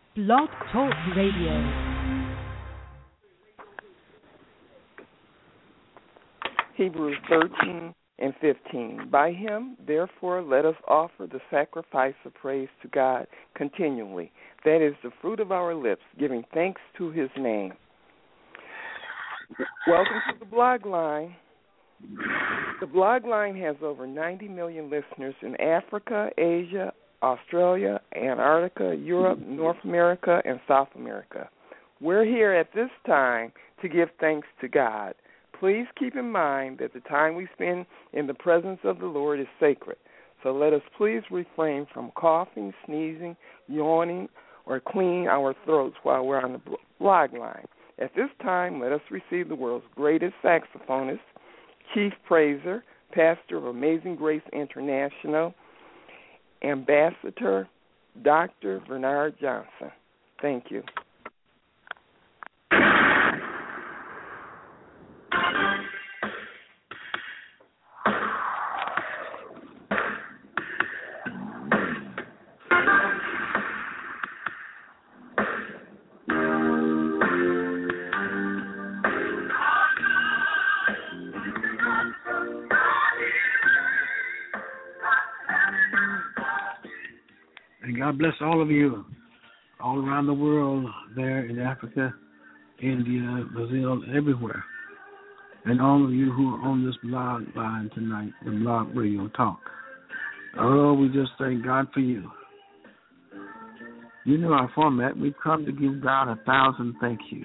Blog Talk Radio. Hebrews 13 and 15. By him, therefore, let us offer the sacrifice of praise to God continually. That is the fruit of our lips, giving thanks to his name. Welcome to the blog line. The blog line has over 90 million listeners in Africa, Asia, Australia, Antarctica, Europe, North America, and South America. We're here at this time to give thanks to God. Please keep in mind that the time we spend in the presence of the Lord is sacred. So let us please refrain from coughing, sneezing, yawning, or cleaning our throats while we're on the blog line. At this time, let us receive the world's greatest saxophonist, chief praiser, pastor of Amazing Grace International, Ambassador Dr. Bernard Johnson. Thank you. God bless all of you all around the world, there in Africa, India, Brazil, everywhere. And all of you who are on this blog line tonight, the Blog Radio Talk. Oh, we just thank God for you. You know our format. We've come to give God 1,000 thank yous.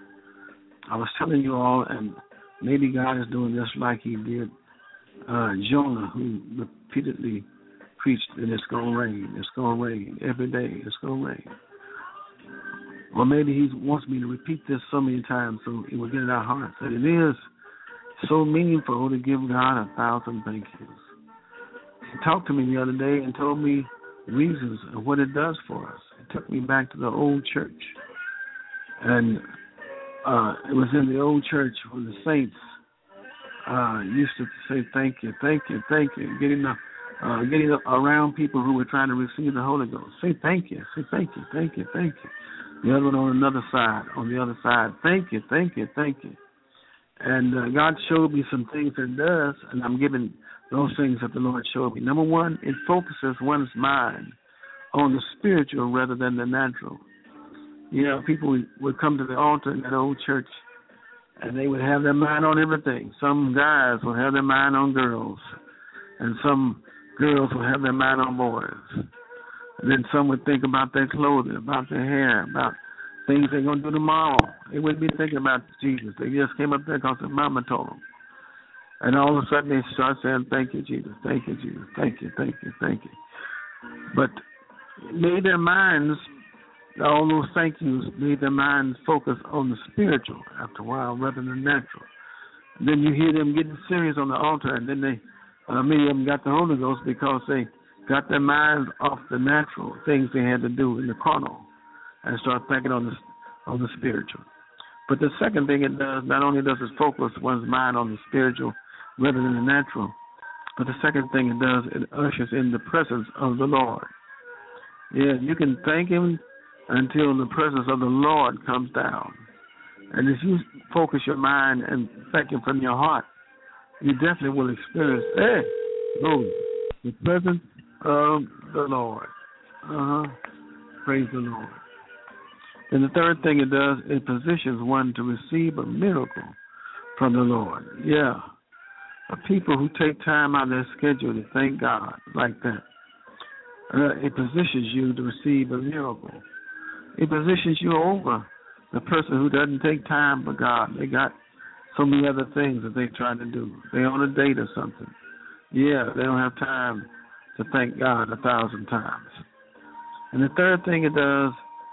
I was telling you all, and maybe God is doing this like he did Jonah, who repeatedly preached that it's going to rain, it's going to rain, every day it's going to rain. Or maybe he wants me to repeat this so many times so it will get in our hearts that it is so meaningful to give God 1,000 thank yous. He talked to me the other day and told me reasons of what it does for us. It took me back to the old church. And it was in the old church where the saints used to say thank you, thank you, thank you, getting around people who were trying to receive the Holy Ghost. Say thank you, say thank you, thank you, thank you. The other one on the other side, thank you, thank you, thank you. And God showed me some things it does, and I'm giving those things that the Lord showed me. Number one, it focuses one's mind on the spiritual rather than the natural. You know, people would come to the altar in that old church, and they would have their mind on everything. Some guys would have their mind on girls, and some girls will have their mind on boys. And then some would think about their clothing, about their hair, about things they're going to do tomorrow. They wouldn't be thinking about Jesus. They just came up there because their mama told them. And all of a sudden they start saying, thank you, Jesus, thank you, Jesus, thank you, thank you, thank you. But made their minds, all those thank yous, made their minds focus on the spiritual after a while rather than natural. And then you hear them getting serious on the altar, and then many of them got the Holy Ghost because they got their minds off the natural things they had to do in the carnal and start thinking on the spiritual. But the second thing it does, not only does it focus one's mind on the spiritual rather than the natural, but the second thing it does, it ushers in the presence of the Lord. Yeah, you can thank him until the presence of the Lord comes down. And if you focus your mind and thank him from your heart, you definitely will experience, the presence of the Lord. Praise the Lord. And the third thing it does, it positions one to receive a miracle from the Lord. Yeah. People who take time out of their schedule to thank God like that, it positions you to receive a miracle. It positions you over the person who doesn't take time for God. They got so many other things that they try to do. They're on a date or something. Yeah, they don't have time to thank God 1,000 times. And the third thing it does,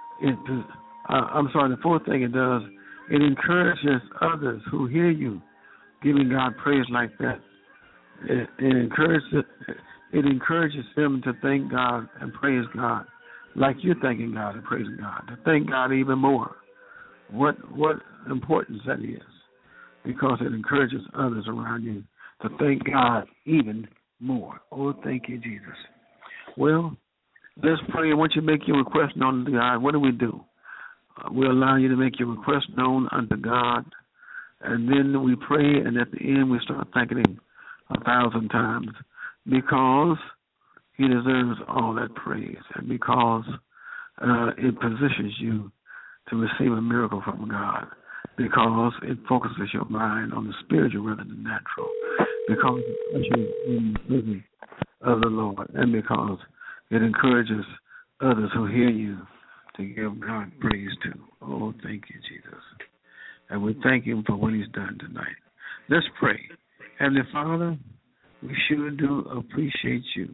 the fourth thing it does, it encourages others who hear you giving God praise like that. It encourages them to thank God and praise God like you're thanking God and praising God, to thank God even more. What importance that is, because it encourages others around you to thank God even more. Oh, thank you, Jesus. Well, Let's pray. And once you make your request known to God, what do? We allow you to make your request known unto God, and then we pray, and at the end we start thanking Him 1,000 times, because He deserves all that praise, and because it positions you to receive a miracle from God, because it focuses your mind on the spiritual rather than natural, because it puts you in the presence of the Lord, and because it encourages others who hear you to give God praise to. Oh, thank you, Jesus. And we thank Him for what He's done tonight. Let's pray. Heavenly Father, we sure do appreciate you.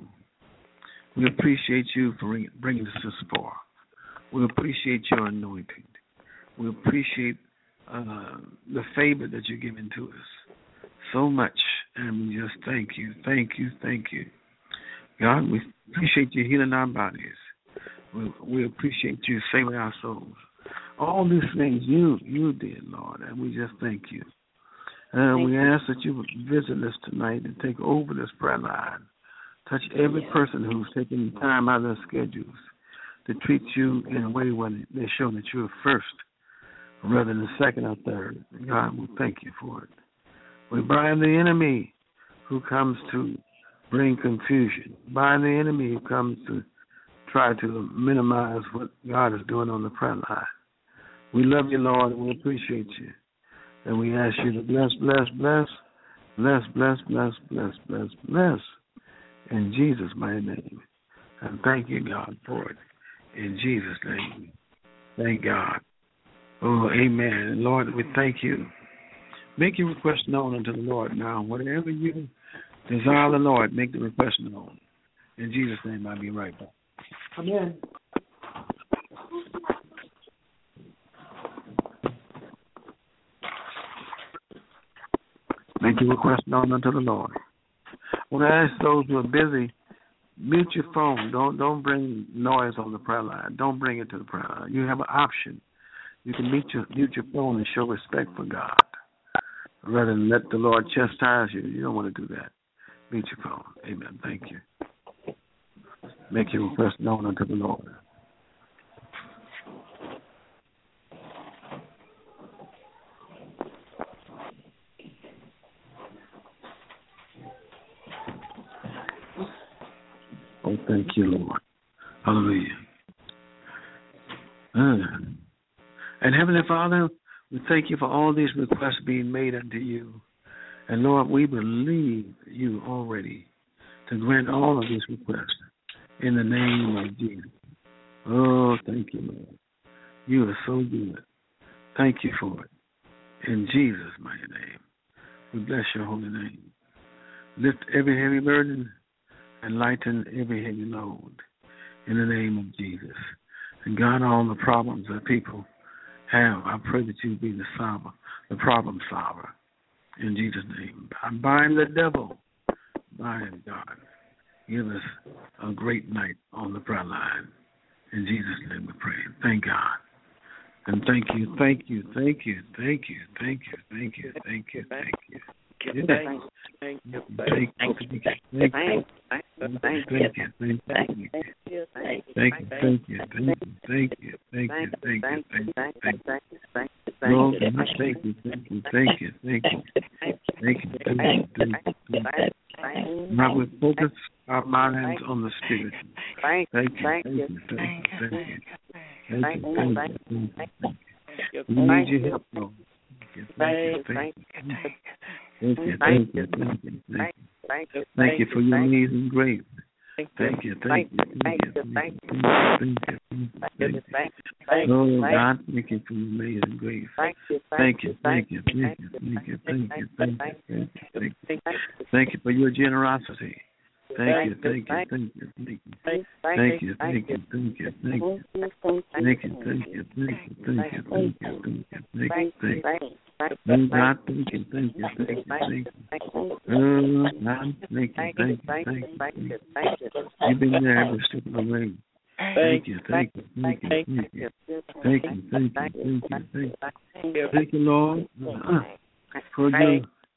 We appreciate you for bringing us this far. We appreciate your anointing. We appreciate the favor that you're giving to us so much. And we just thank you, thank you, thank you. God, we appreciate you healing our bodies. We appreciate you saving our souls. All these things you did, Lord, and we just thank you. We ask that you would visit us tonight and take over this prayer line. Touch every person who's taking time out of their schedules to treat you in a way where they show that you're first rather than second or third. God, we thank you for it. We bind the enemy who comes to bring confusion. Bind the enemy who comes to try to minimize what God is doing on the prayer line. We love you, Lord, and we appreciate you. And we ask you to bless, bless, bless, bless, bless, bless, bless, bless, bless, in Jesus' mighty name. And thank you, God, for it. In Jesus' name. Thank God. Oh, amen. And Lord, we thank you. Make your request known unto the Lord now. Whatever you desire the Lord, make the request known. In Jesus' name, I'll be right back. Amen. Make your request known unto the Lord. I want to ask those who are busy, mute your phone. Don't bring noise on the prayer line. Don't bring it to the prayer line. You have an option. You can mute your phone and show respect for God, rather than let the Lord chastise you. You don't want to do that. Mute your phone. Amen. Thank you. Make your request known unto the Lord. Oh, thank you, Lord. Hallelujah. And Heavenly Father, we thank you for all these requests being made unto you. And Lord, we believe you already to grant all of these requests in the name of Jesus. Oh, thank you, Lord. You are so good. Thank you for it. In Jesus' mighty name, we bless your holy name. Lift every heavy burden and lighten every heavy load in the name of Jesus. And God, all the problems that people have, I pray that you be the problem solver. In Jesus' name. I bind the devil. Bind God. Give us a great night on the prayer line. In Jesus' name we pray. Thank God. And thank you, thank you, thank you, thank you, thank you, thank you, thank you, thank you. Thank you. Thank you. Thank you. Thank you. Thank you. Thank you. Thank you. Thank you. Thank you. Thank you. Thank you. Thank you. Thank you. Lord, thank you. Thank you. Thank you. Thank you. Thank you. Thank you. Now we focus our minds on the Spirit. Thank you. Thank you. Thank you. Thank you. Thank you. We need your help, Lord. Thank you. Thank you. Thank you, thank you, thank you, thank you. Thank you for your amazing grace. Thank you, thank you, thank you, thank you, thank you, thank you. Oh God, thank you for your amazing grace. Thank you, thank you, thank you, thank you, thank you, thank you, thank you. Thank you for your generosity. Thank you, thank you, thank you, thank you. Thank you, thank you, thank you, thank you. Thank you, thank you, thank you, thank you, thank you, thank you, thank you, thank you. Oh God, thank you, thank you, thank you, thank you. Oh God, thank you, thank you, thank you. You've been there every step of the way. Thank you, thank you, thank you, thank you. Thank you, thank you, thank you, thank you. Thank you, Lord, for your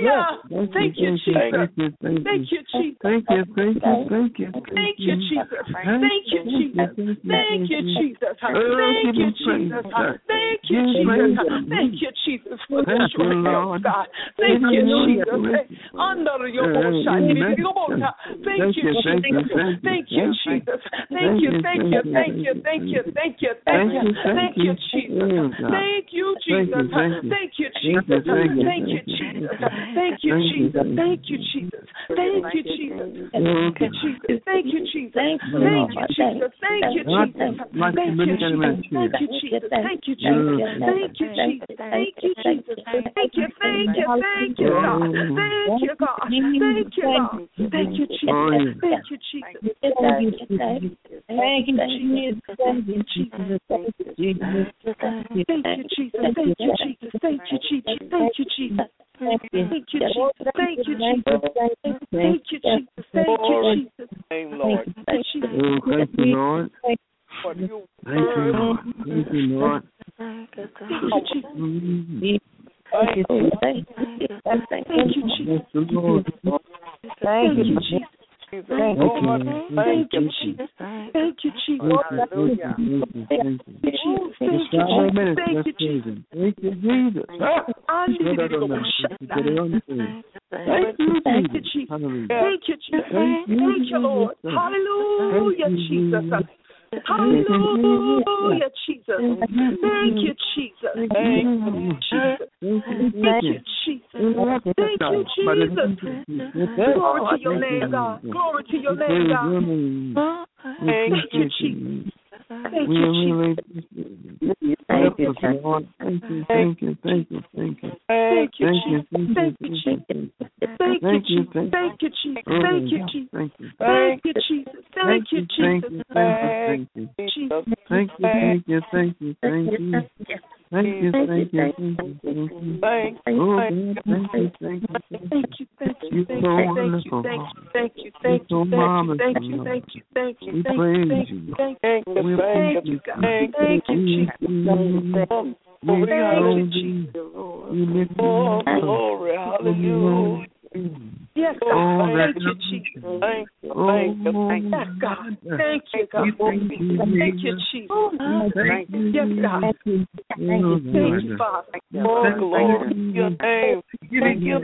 Thank you, Jesus. Thank you, Jesus. Thank you, thank you, thank you. Thank you, Jesus. Thank you, Jesus. Thank you, Jesus. Thank you, Jesus. Thank you, Jesus. Thank you, Jesus, for the strength, God. Thank you, Jesus. Under your bullshit. Thank you, Jesus. Thank you, Jesus. Thank you, thank you, thank you, thank you, thank you, thank you, thank you, Jesus. Thank you, Jesus. Thank you, Jesus. Thank you, Jesus. Thank you, Jesus. Thank you, Jesus. Thank you, Jesus. Thank you, Jesus. Thank you, Jesus. Thank you, Jesus. Thank you, Jesus. Thank you, Jesus. Thank you, Jesus. Thank you, Jesus. Thank you, Jesus. Thank you, Jesus. Thank you, thank you, thank you, God. Thank you, God. Thank you, God. Thank you, Jesus. Thank you, Jesus. Thank you, Jesus. Thank you, Jesus. Thank you, Jesus. Thank you, Jesus. Thank you, Jesus. Thank you, Jesus. Thank you, Jesus. Thank you, Jesus. Thank you, Jesus. Thank you, Jesus. Thank you, Jesus. Thank you, Jesus. Name, Lord. Thank you, Lord. For you. Thank you, Lord. Thank you, Lord. Thank you, Jesus. Thank you, Jesus. Thank you, Jesus. Thank you, Jesus. Thank you, Jesus. Hallelujah. Thank you, Jesus. Thank you, Jesus. Thank you, Jesus. Thank you, Jesus. Thank you, Jesus. Thank you, Jesus. Thank you, Lord. Hallelujah, Jesus. Hallelujah, Jesus. Thank you, Jesus. Thank you, Jesus. Thank you, Jesus. Thank you, Jesus. Glory to your name, God. Glory to your name, God. Thank you, Jesus. Thank you, Jesus. Thank you, Lord. Thank you, thank you, thank you, thank you. Thank you, Jesus. Thank you, Jesus. Thank you, Jesus. Thank you, Jesus. Thank you, Jesus. Thank you, Jesus. Thank you, Jesus. Thank you, Jesus. thank you, thank you, thank you, thank you. Thank you, thank you, thank you, thank you. Oh, thank you, thank you. Thank you, thank you, thank you, thank you, thank you, thank you, thank you, thank you, thank you, thank you, thank you, thank you, thank you, God. Thank you, Jesus. Thank you, Jesus. Glory, hallelujah. Yes, God. Thank you, Jesus. Thank you, yes, God. Thank you, God. Thank you, Jesus. Yes, God. Thank you, Father. Oh, glory to your name. Thank you,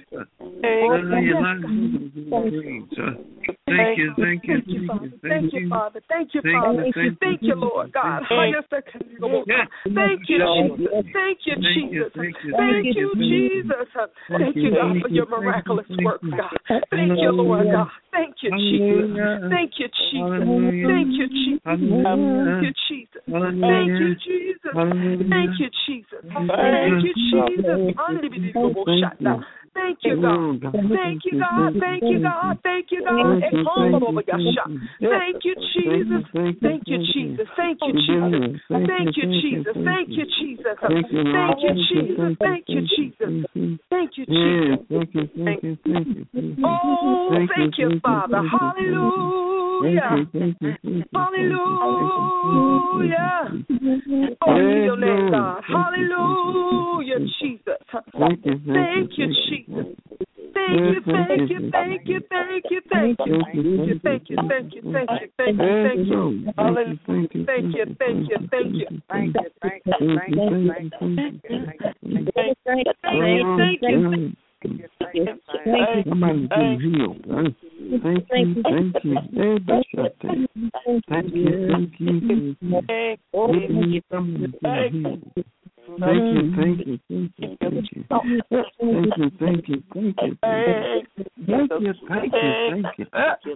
thank you, thank you, thank you, Father. Thank you, Father. Thank you, Father. Thank you, Lord God. Thank you, Jesus. Thank you, Jesus. Thank you, Jesus. Thank you, God, for your miraculous works, God. Thank you, Lord God. Thank you, Jesus. Thank you, Jesus. Thank you, Jesus. Thank you, Jesus. Thank you, Jesus. Thank you, Jesus. Thank you, Jesus. Unbelievable. Thank you, God. Thank you, God. Thank you, God. Thank you, God. Thank you, Jesus. Thank you, Jesus. Thank you, Jesus. Thank you, Jesus. Thank you, Jesus. Thank you, Jesus. Thank you, Jesus. Thank you, Jesus. Oh, thank you, Father. Hallelujah. Hallelujah. Glory to your name, God. Hallelujah, Jesus. Thank you, Jesus. Thank you, thank you, thank you, thank you, thank you, thank you, thank you, thank you, thank you, thank you, thank you, hallelujah, thank you, thank you, thank you, thank you, thank you. Somebody get healed. Thank you, thank you. Thank you, thank you. Thank you, thank you, thank you, thank you. Thank you, thank you, thank you. Thank you, thank you, thank you.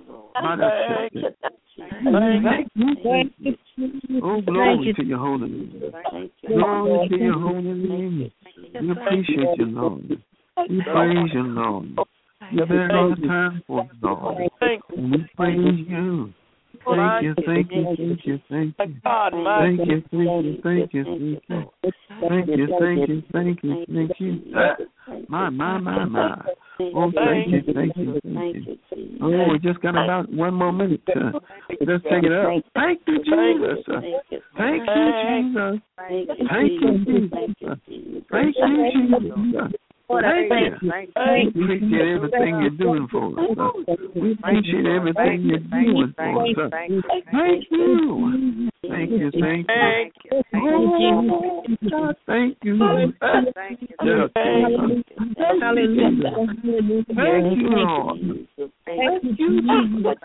Thank you. Oh, glory to your holy name. Glory to your holy name. We appreciate you, Lord. We praise you, Lord. You bear no time for it, Lord. And we praise you. Thank you, thank you, thank you, thank you. Thank you, thank you, thank you, thank you. Thank you, thank you, thank you, thank you. My. Oh, thank you, thank you, thank you. Oh, we just got about one more minute. Let's take it up. Thank you, Jesus. Thank you, Jesus. Thank you, Jesus. Thank you, Jesus. We appreciate everything you're doing for us. We appreciate everything you're doing for us. Thank you. Thank you. Thank you. Oh, God, thank you. Thank you. Thank you, Lord. Thank you, Lord.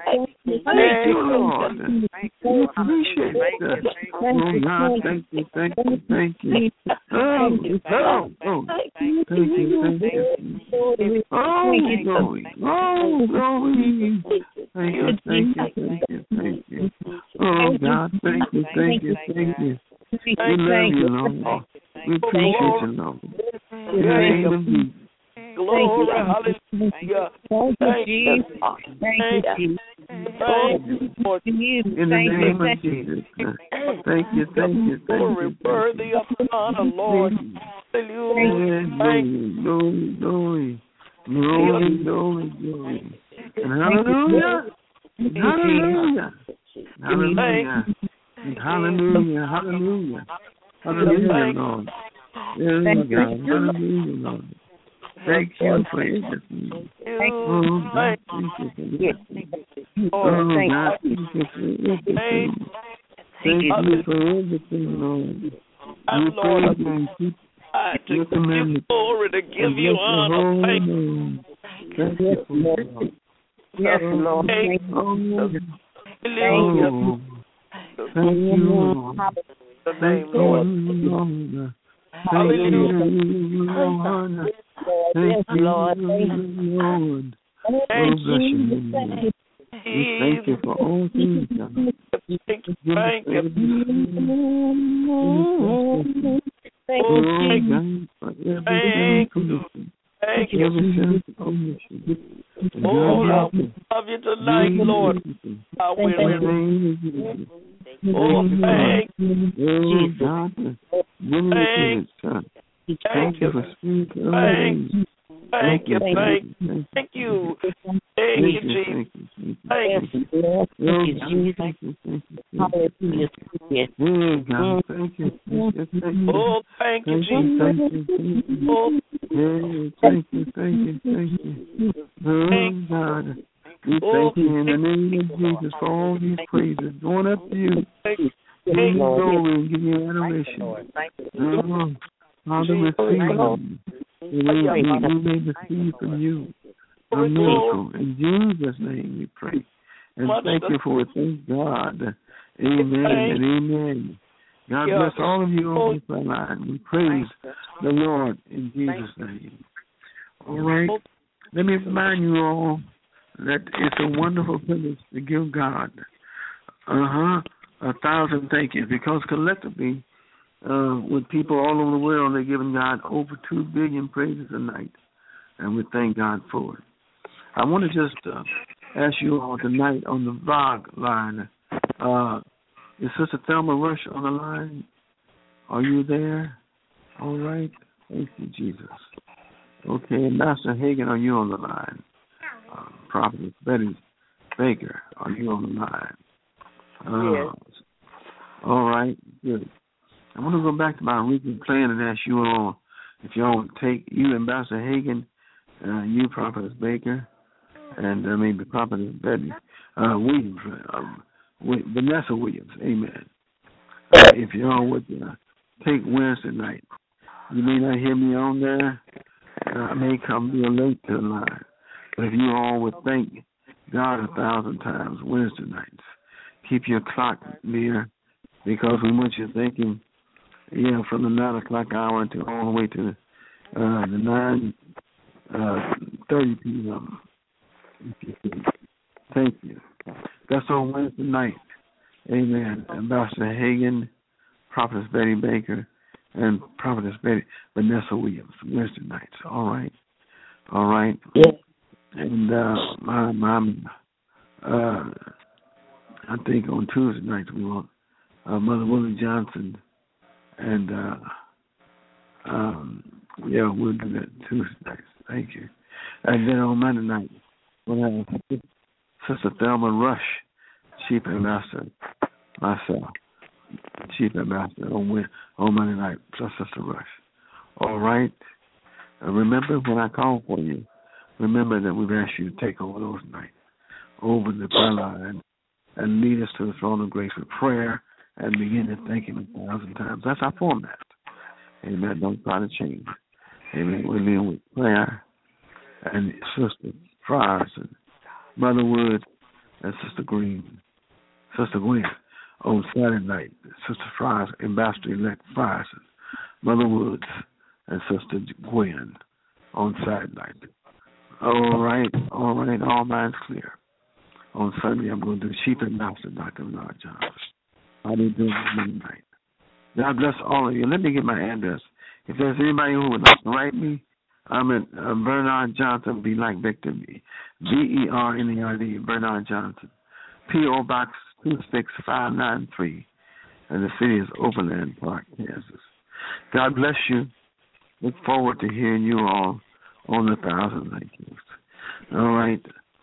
We appreciate that. Oh, God, thank you. Thank you. Thank you. Oh, thank you. Thank you. Oh, glory. Oh, glory. Thank you. Thank you. Thank you. Oh, God, thank you. Thank you. Thank you. We love you, Lord. We appreciate you, Lord. In the name of Jesus. Glory, hallelujah. Thank you. Thank you. In the name of Jesus. Thank you. Glory, worthy of honor, Lord. Hallelujah. Glory. And hallelujah. Hallelujah, Lord. Yes, God. Hallelujah, Lord. Thank you for everything. Oh, God, thank you for everything. Thank you for everything, Lord. You praise and keep your commandments. Glory to give you honor. Thank you. Yes, Lord. Thank you, Lord. Thank you, Lord. Hallelujah. Thank you, Lord. Thank you. Thank you for all things, God. Thank you. Thank you. Oh, I love you tonight, Lord. I will. Oh, thank you. Thank you for speaking. Thank you. Thank you, Jesus. Thank you. Hallelujah. Oh, thank you, Jesus. Oh, thank you. Oh, God. We thank you in the name of Jesus for all these praises going up to you. Give you glory and give you adoration. Father, receive them. We may receive from you a miracle. In Jesus' name we pray. And thank you for it. Thank God. Amen and amen. God bless all of you on this line. We praise the Lord in Jesus' name. All right. Let me remind you all that it's a wonderful privilege to give God 1,000 thank yous, because collectively, with people all over the world, they're giving God over 2 billion praises a night, and we thank God for it. I want to just ask you all tonight on the vlog line, is Sister Thelma Rush on the line? Are you there? All right. Thank you, Jesus. Okay, Master Hagan, are you on the line? Prophet Betty Baker, are you on the line? Yes. All right, good. I want to go back to my weekly plan and ask you all if you all would take, you, Ambassador Hagan, you, Prophet Baker, and maybe Prophet Betty Williams, Vanessa Williams, amen. If you all would take Wednesday night. You may not hear me on there. I may come real late to the line. But if you all would thank God 1,000 times Wednesday nights, keep your clock near, because we want you thinking, from the 9 o'clock hour to all the way to the 9:30 p.m. Thank you. That's on Wednesday night. Amen. Ambassador Hagan, Prophetess Betty Baker, and Prophetess Vanessa Williams, Wednesday nights. All right. Yes. And I think on Tuesday nights we want Mother Willie Johnson, and we'll do that Tuesday nights. Thank you. And then on Monday night we'll have Sister Thelma Rush, Chief Ambassador, myself, Chief Ambassador on Monday night, plus Sister Rush. All right. Remember when I called for you, remember that we've asked you to take over those nights, over the prayer line, and lead us to the throne of grace with prayer and begin to thank Him 1,000 times. That's our format. Amen. Don't try to change. Amen. We're dealing with prayer and Sister Fries and Mother Wood and Sister Gwen on Saturday night. Sister Fries, Ambassador-elect Fries, and Mother Woods and Sister Gwen on Saturday night. All right, all minds clear. On Sunday, I'm going to do Chief Ambassador Dr. Bernard Johnson. I'll be doing it midnight. God bless all of you. Let me get my address. If there's anybody who would like to write me, I'm at Bernard Johnson, be like Victor, Bernard, Bernard Johnson, P.O. Box 26593, and the city is Overland Park, Kansas. God bless you. Look forward to hearing you all on the 1,000 Night Gifts. All right.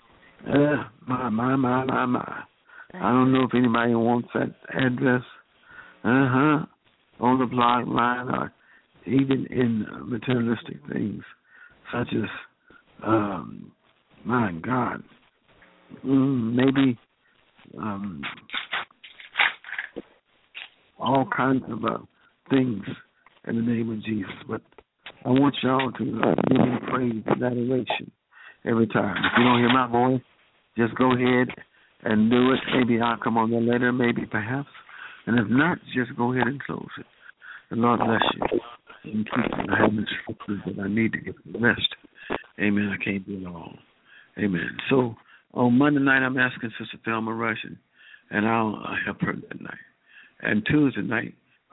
My. I don't know if anybody wants that address. On the blog line or even in materialistic things such as, my God, maybe all kinds of things in the name of Jesus. But I want y'all to give me praise and adoration every time. If you don't hear my voice, just go ahead and do it. Maybe I'll come on there later, maybe perhaps. And if not, just go ahead and close it. The Lord bless you. And keep me. I have instructions that I need to get the rest. Amen. I can't do it all. Amen. So on Monday night, I'm asking Sister Thelma Russian, and I'll help her that night. And Tuesday night,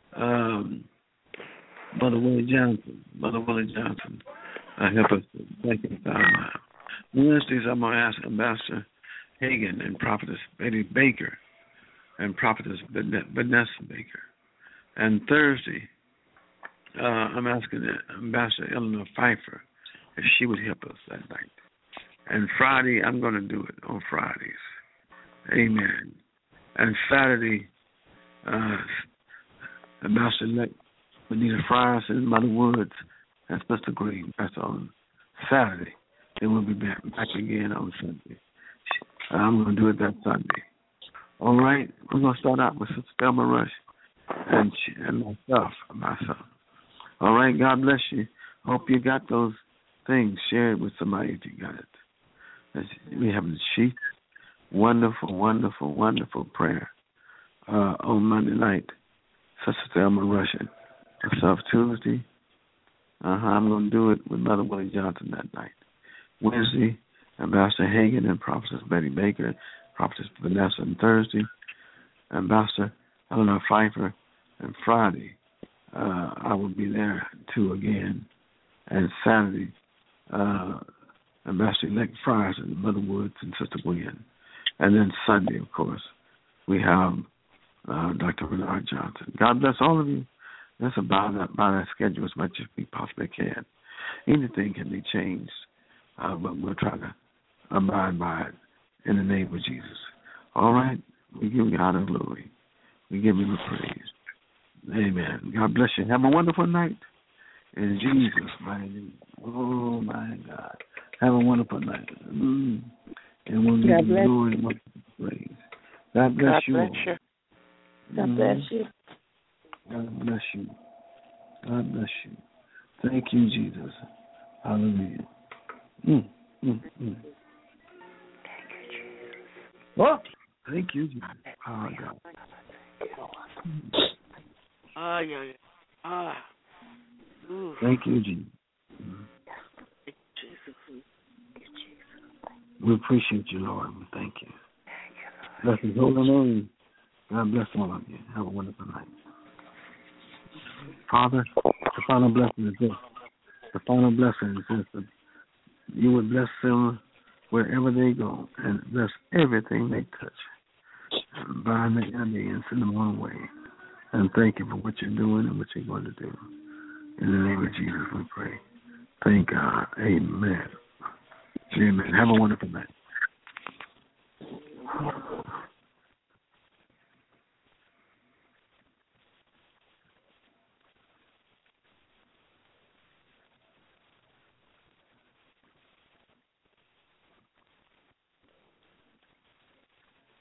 Mother Willie Johnson, help us to thank you. Wednesdays, I'm going to ask Ambassador Hagan and Prophetess Betty Baker and Prophetess Vanessa Baker. And Thursday, I'm asking Ambassador Eleanor Pfeiffer if she would help us that night. And Friday, I'm going to do it on Fridays. Amen. And Saturday, Ambassador Benita Fries and Mother Woods and Sister Green. That's on Saturday. Then we'll be back again on Sunday. I'm going to do it that Sunday. All right? We're going to start out with Sister Thelma Rush and myself. All right? God bless you. Hope you got those things. Share it with somebody if you got it. We have the sheet. Wonderful, wonderful, wonderful prayer on Monday night. Sister Thelma Russian. Myself Tuesday. I'm going to do it with Mother Willie Johnson that night. Wednesday, Ambassador Hagan and Prophetess Betty Baker, Prophetess Vanessa. And Thursday, Ambassador Eleanor Pfeiffer. And Friday, I will be there too again. And Saturday, Ambassador-elect Fries and Mother Woods and Sister Gwen. And then Sunday, of course, we have Dr. Bernard Johnson. God bless all of you. That's about that schedule as much as we possibly can. Anything can be changed, but we'll try to abide by it in the name of Jesus. All right? We give God the glory. We give Him the praise. Amen. God bless you. Have a wonderful night. In Jesus' mighty name. Oh, my God. Have a wonderful night. And we'll give you glory and praise. God bless you. God bless you. God bless you. God bless you. Thank you, Jesus. Hallelujah. Thank you, Jesus. Oh, thank you, Jesus. Oh, God. Thank you, Jesus. We appreciate you, Lord. We thank you. Bless His holy name. God bless all of you. Have a wonderful night. Father, the final blessing is this. The final blessing is this. That you would bless them wherever they go and bless everything they touch. And bind the enemy and send them on the way. And thank you for what you're doing and what you're going to do. In the name of Jesus, we pray. Thank God. Amen. Amen. Have a wonderful night.